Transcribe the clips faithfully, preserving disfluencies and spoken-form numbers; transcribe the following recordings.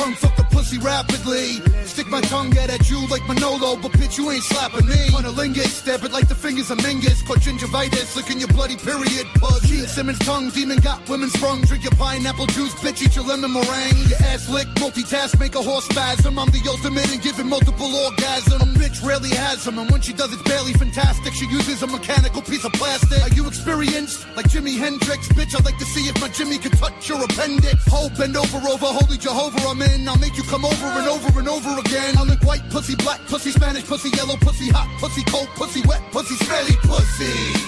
tongue fuck the pussy rapidly. Stick my tongue out at you like Manolo, but bitch, you ain't slapping me. Cunnilingus, stab it like the fingers of Mingus. Caught gingivitis, licking your bloody period. Pug. Gene Simmons tongue, demon got women sprung. Drink your pineapple juice, bitch, eat your lemon meringue. Your ass lick, multitask, make a horse spasm. I'm the ultimate in giving multiple orgasm. A bitch rarely has them, and when she does, it's barely fantastic. She uses a mechanical piece of plastic. Are you experienced? Like Jimi Hendrix, bitch, I'd like to see if my Jimmy can touch your appendix. Ho, bend over, over, holy Jehovah, I'm in. I'll make you come over and over and over again. I'll lick white pussy, black pussy, Spanish pussy, yellow pussy, hot pussy, cold pussy, wet pussy, smelly pussy.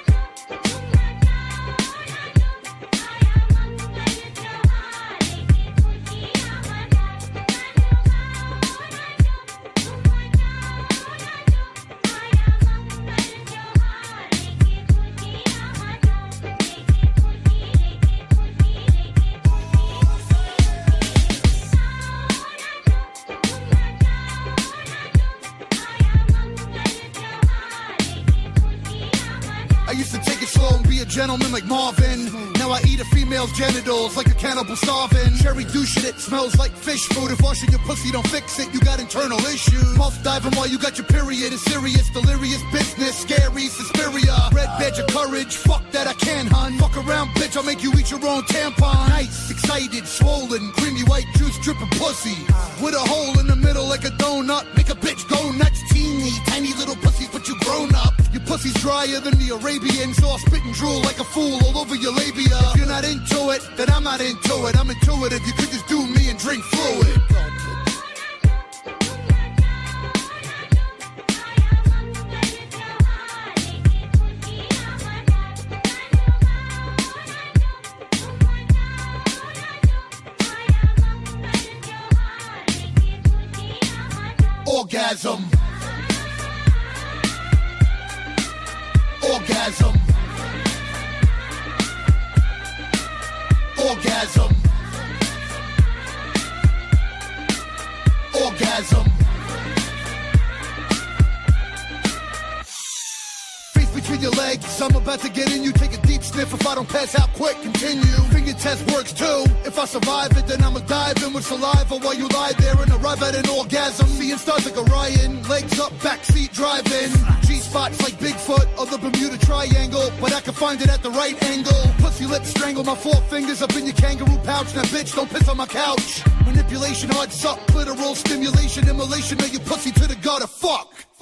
Gentleman like Marvin. Now I eat a female's genitals like a cannibal starving. Cherry douche it, smells like fish food. If washing your pussy don't fix it, you got internal issues. Mouth diving while you got your period. It's serious, delirious business, scary, Suspiria. Red badge of courage, fuck that I can, hun. Fuck around, bitch, I'll make you eat your own tampon. Nice, excited, swollen, creamy white juice dripping pussy. With a hole in the middle like a donut. Make a bitch go nuts, teeny, tiny little pussies, but you grown up. Your pussy's drier than the Arabian, so I'll spit and drool like a fool all over your labia. If you're not into it, then I'm not into it. I'm intuitive, you could just do me and drink fluid. Orgasm. Orgasm. Orgasm. Orgasm. Face between your legs, I'm about to get in you. Take a deep sniff if I don't pass out quick, continue. Finger test works too. If I survive it, then I'ma dive in with saliva while you lie there and arrive at an orgasm. Seeing stars like Orion, legs up, backseat driving. G-spots like Bigfoot or the Bermuda Triangle, but I can find it at the right angle. Pussy lips strangle my four fingers up in your kangaroo pouch. Now bitch, don't piss on my couch. Manipulation, hard suck, clitoral stimulation, immolation of your pussy to the gutter, fuck.